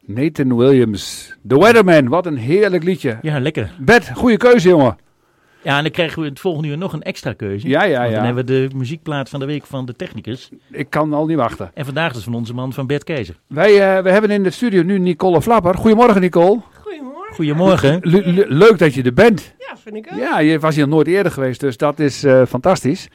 Nathan Williams, The Weatherman, wat een heerlijk liedje. Ja, lekker. Bert, goede keuze, jongen. Ja, en dan krijgen we het volgende uur nog een extra keuze. Ja. Want dan hebben we de muziekplaat van de week van de technicus. Ik kan al niet wachten. En vandaag is van onze man van Bert Keizer. We hebben in de studio nu Nicole Flapper. Goedemorgen, Nicole. Goedemorgen. Leuk dat je er bent. Ja, vind ik ook. Ja, je was hier nog nooit eerder geweest, dus dat is fantastisch.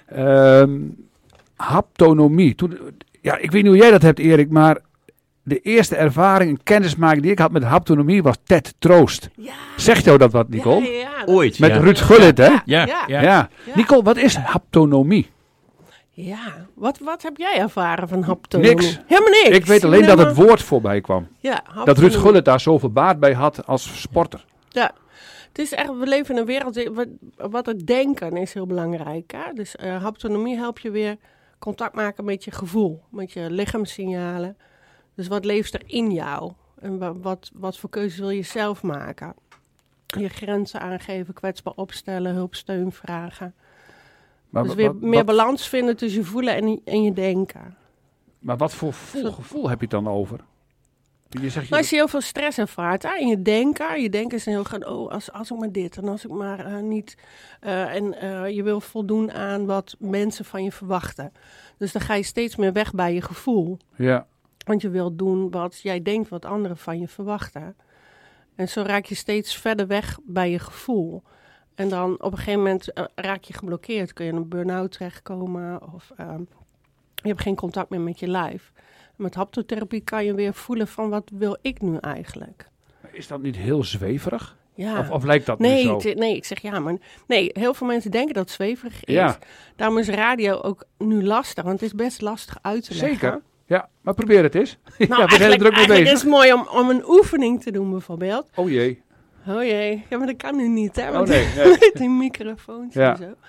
Haptonomie. Ik weet niet hoe jij dat hebt, Erik, maar de eerste ervaring en kennismaking die ik had met haptonomie was Ted Troost. Ja. Zegt jou dat wat, Nicole? Ja, Ooit. Met ja. Ruud Gullit, hè? Ja. Nicole, wat is haptonomie? Ja, wat heb jij ervaren van haptonomie? Niks. Helemaal niks. Ik weet alleen dat het woord voorbij kwam. Ja, Dat Ruud Gullit daar zoveel baat bij had als sporter. Ja, het is echt, we leven in een wereld, wat het denken is heel belangrijk. Hè? Dus haptonomie helpt je weer contact maken met je gevoel, met je lichaamssignalen. Dus wat leeft er in jou? En wat voor keuzes wil je zelf maken? Je grenzen aangeven, kwetsbaar opstellen, hulp, steun vragen. Maar dus weer meer balans vinden tussen je voelen en je denken. Maar wat voor gevoel heb je het dan over? Als je heel veel stress ervaart in je denken. Je denken is heel gaan, als ik maar dit en als ik maar niet. Je wil voldoen aan wat mensen van je verwachten. Dus dan ga je steeds meer weg bij je gevoel. Ja. Want je wilt doen wat jij denkt wat anderen van je verwachten. En zo raak je steeds verder weg bij je gevoel. En dan op een gegeven moment raak je geblokkeerd. Kun je in een burn-out terechtkomen of je hebt geen contact meer met je lijf. Met haptotherapie kan je weer voelen van wat wil ik nu eigenlijk. Is dat niet heel zweverig? Ja. Of lijkt dat niet zo? Nee, ik zeg ja, maar nee, heel veel mensen denken dat het zweverig is. Ja. Daarom is radio ook nu lastig, want het is best lastig uit te leggen. Zeker, ja, maar probeer het eens. Nou, ik ben heel druk mee bezig. Het is mooi om een oefening te doen bijvoorbeeld. Oh jee. Ja, maar dat kan nu niet, hè? Nee. Die microfoons en zo.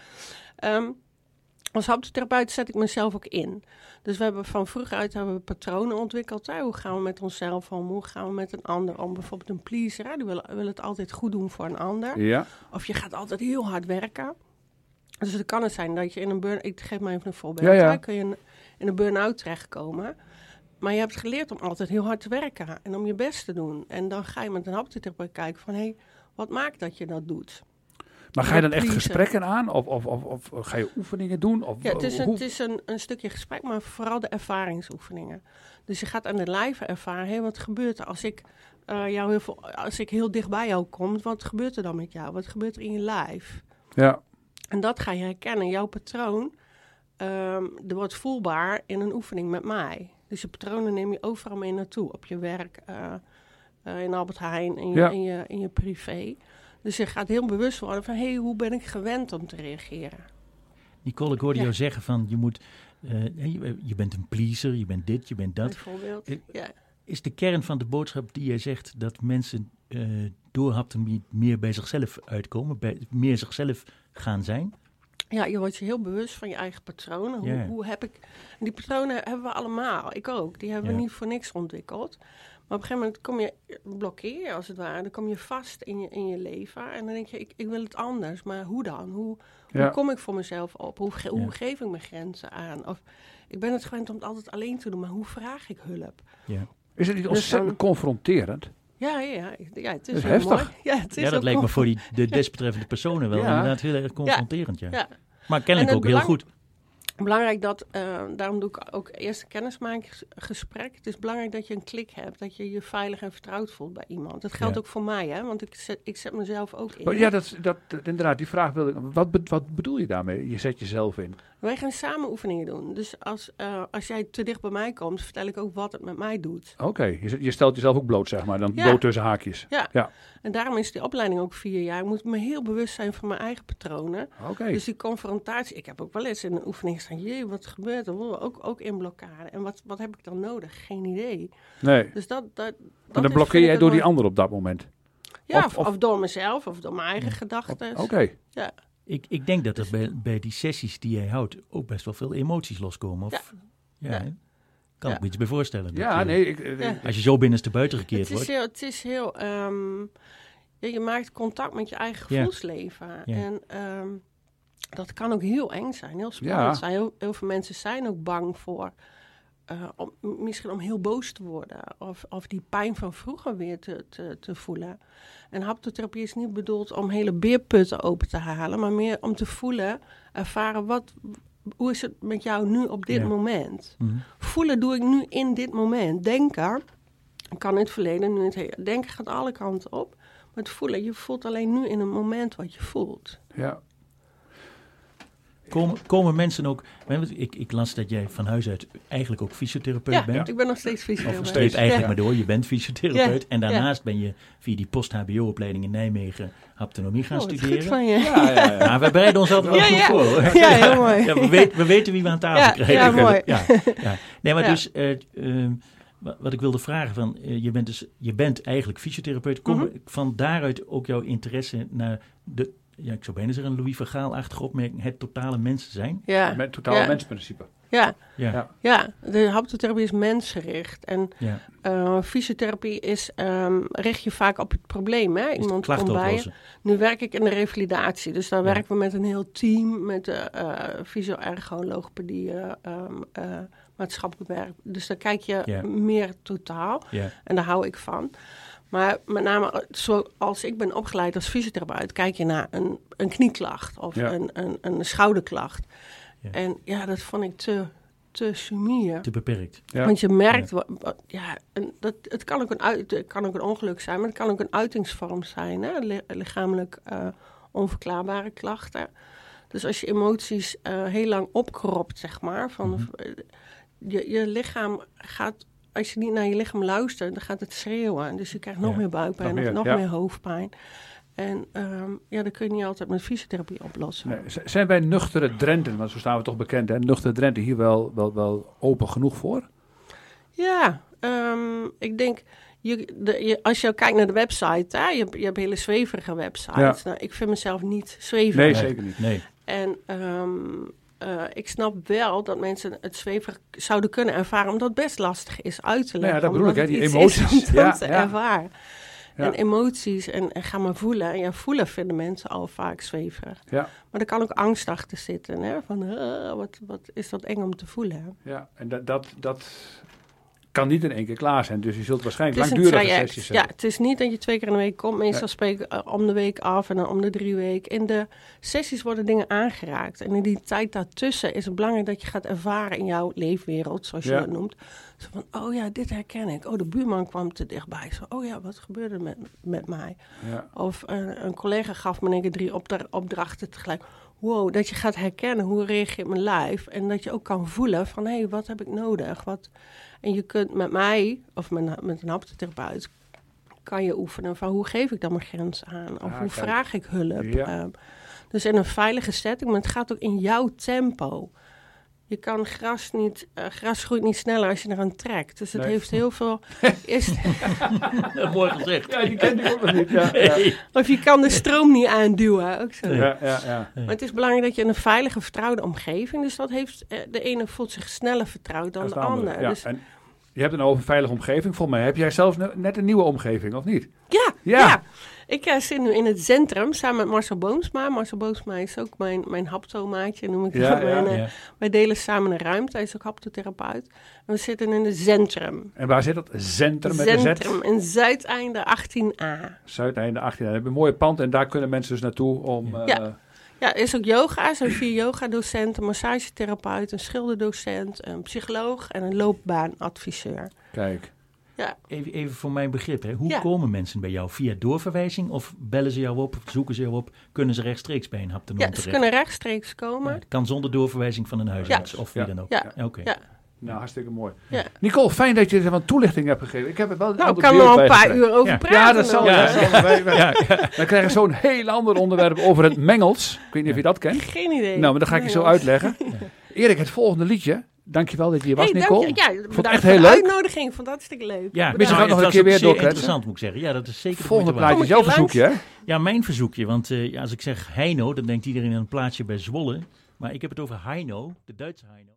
Als haptotherapeut zet ik mezelf ook in. Dus we hebben van vroeger uit patronen ontwikkeld. Hè? Hoe gaan we met onszelf om? Hoe gaan we met een ander om? Bijvoorbeeld een pleaser. Hè? Die wil het altijd goed doen voor een ander. Ja. Of je gaat altijd heel hard werken. Dus het kan het zijn dat je in een burn-out... Ik geef maar even een voorbeeld. Ja. Hè? Kun je in een burn-out terechtkomen. Maar je hebt geleerd om altijd heel hard te werken. En om je best te doen. En dan ga je met een haptotherapeut kijken van... wat maakt dat je dat doet? Maar ga je dan echt gesprekken aan? Of ga je oefeningen doen? Ja, het is een stukje gesprek, maar vooral de ervaringsoefeningen. Dus je gaat aan de lijve ervaren, wat gebeurt er als ik heel dicht bij jou kom? Wat gebeurt er dan met jou? Wat gebeurt er in je lijf? Ja. En dat ga je herkennen. Jouw patroon, er wordt voelbaar in een oefening met mij. Dus je patronen neem je overal mee naartoe. Op je werk, in Albert Heijn, in je privé. Dus je gaat heel bewust worden van, hoe ben ik gewend om te reageren? Nicole, ik hoorde jou zeggen van, je moet, je bent een pleaser, je bent dit, je bent dat. Bijvoorbeeld, Is de kern van de boodschap die jij zegt dat mensen door haptonomie meer bij zichzelf uitkomen, meer zichzelf gaan zijn? Ja, je wordt je heel bewust van je eigen patronen. Hoe heb ik... Die patronen hebben we allemaal, ik ook. Die hebben we niet voor niks ontwikkeld. Maar op een gegeven moment blokkeer je als het ware. Dan kom je vast in je leven. En dan denk je, ik wil het anders. Maar hoe dan? Hoe kom ik voor mezelf op? Hoe geef ik mijn grenzen aan? Of ik ben het gewend om het altijd alleen te doen. Maar hoe vraag ik hulp? Ja. Is het niet ontzettend confronterend? Ja, het is heftig. Mooi. Dat lijkt me voor de desbetreffende personen wel inderdaad heel erg confronterend. Ja. Maar kennelijk ook heel goed. Belangrijk dat, daarom doe ik ook eerst een kennismakingsgesprek. Het is belangrijk dat je een klik hebt, dat je je veilig en vertrouwd voelt bij iemand. Dat geldt ook voor mij, hè, want ik zet mezelf ook in. Ja, dat inderdaad, die vraag wil ik. Wat bedoel je daarmee? Je zet jezelf in. Wij gaan samen oefeningen doen. Dus als jij te dicht bij mij komt, vertel ik ook wat het met mij doet. Oké, je stelt jezelf ook bloot, zeg maar. Dan bloot tussen haakjes. Ja. En daarom is die opleiding ook 4 jaar. Ik moet me heel bewust zijn van mijn eigen patronen. Okay. Dus die confrontatie. Ik heb ook wel eens in een oefening gestaan. Wat gebeurt er? Ook in blokkade. En wat heb ik dan nodig? Geen idee. Nee. Dus dat en dan blokkeer jij door die ander op dat moment? Ja, of door mezelf. Of door mijn eigen gedachten. Oké. Ja. Ik denk dat er bij die sessies die jij houdt ook best wel veel emoties loskomen. Kan ik me iets bij voorstellen. Als je zo binnenste buiten gekeerd wordt. Het is heel... je maakt contact met je eigen gevoelsleven. Ja. En dat kan ook heel eng zijn. Heel spannend zijn. Heel veel mensen zijn ook bang voor misschien om heel boos te worden. Of die pijn van vroeger weer te voelen. En haptotherapie is niet bedoeld om hele beerputten open te halen. Maar meer om te voelen, ervaren hoe is het met jou nu op dit moment. Mm-hmm. Voelen doe ik nu in dit moment. Denken kan in het verleden, nu in het heden. Denken gaat alle kanten op. Maar het voelen, je voelt alleen nu in een moment wat je voelt. Ja. Komen mensen ook... Ik las dat jij van huis uit eigenlijk ook fysiotherapeut bent. Ja, ik ben nog steeds fysiotherapeut. Of steeds eigenlijk maar door, je bent fysiotherapeut. Ja. En daarnaast ben je via die post-HBO-opleiding in Nijmegen haptonomie gaan studeren. Goed van je. Ja. Maar we bereiden ons altijd wel goed voor. Ja, heel mooi. Ja, we weten wie we aan tafel krijgen. Ja, mooi. Ja. Nee, maar dus... wat ik wilde vragen, je bent eigenlijk fysiotherapeut. Van daaruit ook jouw interesse naar de... Ja, ik zou bijna zeggen een Louis van Gaal-achtige opmerking. Het totale mensen zijn. Ja. Met totale mensprincipe. Ja, de haptotherapie is mensgericht. En fysiotherapie is, richt je vaak op het probleem. Hè? Iemand komt bij je. Nu werk ik in de revalidatie. Dus dan werken we met een heel team. Met fysio-ergo, logopedie, maatschappelijk werk. Dus dan kijk je meer totaal. En daar hou ik van. Maar met name, zoals ik ben opgeleid als fysiotherapeut, kijk je naar een knieklacht of een schouderklacht. Ja. En dat vond ik te sumier. Te beperkt. Ja. Want je merkt, het kan ook een ongeluk zijn, maar het kan ook een uitingsvorm zijn. Hè? Lichamelijk onverklaarbare klachten. Dus als je emoties heel lang opkropt, zeg maar, je lichaam gaat... Als je niet naar je lichaam luistert, dan gaat het schreeuwen. Dus je krijgt nog meer buikpijn of nog meer hoofdpijn. En dat kun je niet altijd met fysiotherapie oplossen. Nee, zijn wij nuchtere Drenten, want zo staan we toch bekend, hè? Nuchtere Drenten hier wel open genoeg voor? Ja, ik denk... als je kijkt naar de website, hè, je hebt hele zweverige websites. Nou, ik vind mezelf niet zweverig. Nee, zeker niet. Nee. En... ik snap wel dat mensen het zweverig zouden kunnen ervaren, omdat het best lastig is uit te leggen. Ja, dat bedoel ik, hè, die emoties. Te ervaren. Ja. En emoties en ga maar voelen. En voelen vinden mensen al vaak zweverig. Ja. Maar er kan ook angst achter zitten. Hè? Van, wat is dat eng om te voelen? Ja, en dat kan niet in één keer klaar zijn. Dus je zult waarschijnlijk langdurige sessies hebben. Ja, het is niet dat je 2 keer in de week komt. Meestal spreken om de week af en dan om de 3 weken. In de sessies worden dingen aangeraakt. En in die tijd daartussen is het belangrijk dat je gaat ervaren in jouw leefwereld, zoals je dat noemt. Zo van, dit herken ik. De buurman kwam te dichtbij. Zo, wat gebeurde met mij? Ja. Of een collega gaf me in één keer 3 opdrachten tegelijk. Wow, dat je gaat herkennen hoe reageert mijn lijf. En dat je ook kan voelen van, wat heb ik nodig? En je kunt met mij, of met een haptotherapeut, kan je oefenen van hoe geef ik dan mijn grens aan? Of hoe vraag ik hulp? Ja. Dus in een veilige setting, maar het gaat ook in jouw tempo. Je kan gras groeit niet sneller als je eraan trekt. Dus het heeft heel veel... Mooi gezegd. Ja, die ken ik ook nog niet. Ja. Of je kan de stroom niet aanduwen. Ook zo. Ja. Maar het is belangrijk dat je in een veilige, vertrouwde omgeving... Dus dat heeft... de ene voelt zich sneller vertrouwd dan de ander. Ja. Dus, en je hebt een over veilige omgeving. Volgens mij heb jij zelf net een nieuwe omgeving, of niet? Ja. Ik zit nu in het centrum samen met Marcel Boomsma. Marcel Boomsma is ook mijn haptomaatje, noem ik dat. Wij delen samen een ruimte. Hij is ook haptotherapeut. En we zitten in het centrum. En waar zit dat? Centrum met een Z? Centrum in Zuideinde 18a. Zuideinde 18a. We hebben een mooie pand en daar kunnen mensen dus naartoe om... Ja, er is ook yoga. Er zijn 4 yogadocenten, een massagetherapeut, een schilderdocent, een psycholoog en een loopbaanadviseur. Kijk. Ja. Even voor mijn begrip, hè. Hoe komen mensen bij jou? Via doorverwijzing of bellen ze jou op, zoeken ze jou op? Kunnen ze rechtstreeks bij een haptonoom terecht? Ze kunnen rechtstreeks komen. Het kan zonder doorverwijzing van een huisarts of wie dan ook. Ja. Okay. Nou, hartstikke mooi. Ja. Nicole, fijn dat je er wat toelichting hebt gegeven. Ik heb het wel ik kan er al een paar uur over praten. Ja, dat zal. Dan krijgen we zo'n heel ander onderwerp over het Mengels. Ik weet niet of je dat kent. Geen idee. Nou, maar dat ga ik je zo uitleggen. Erik, het volgende liedje. Dankjewel dat je hier was, Nicole. Vond het echt heel leuk. De uitnodiging, vond dat hartstikke leuk. Ja, misschien gaan we nog een keer weer doorkletsen. Interessant moet ik zeggen. Ja, dat is zeker. Volgende plaatje is jouw verzoekje, hè? Ja, mijn verzoekje. Want als ik zeg Heino, dan denkt iedereen aan een plaatsje bij Zwolle. Maar ik heb het over Heino, de Duitse Heino.